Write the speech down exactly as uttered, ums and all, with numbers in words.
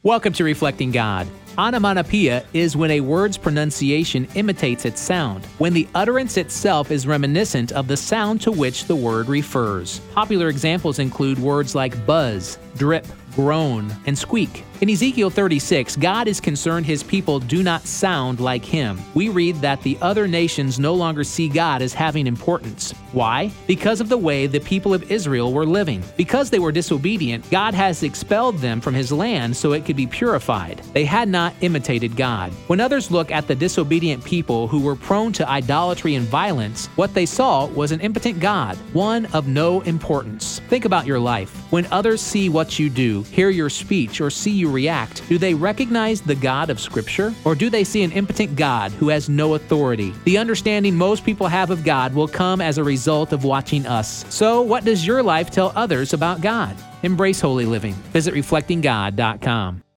Welcome to Reflecting God. Onomatopoeia is when a word's pronunciation imitates its sound, when the utterance itself is reminiscent of the sound to which the word refers. Popular examples include words like buzz, drip, groan, and squeak. In Ezekiel thirty-six, God is concerned his people do not sound like him. We read that the other nations no longer see God as having importance. Why? Because of the way the people of Israel were living. Because they were disobedient, God has expelled them from his land so it could be purified. They had not imitated God. When others look at the disobedient people who were prone to idolatry and violence, what they saw was an impotent God, one of no importance. Think about your life. When others see what you do, hear your speech, or see you react, do they recognize the God of Scripture? Or do they see an impotent God who has no authority? The understanding most people have of God will come as a result of watching us. So, what does your life tell others about God? Embrace holy living. Visit reflecting god dot com.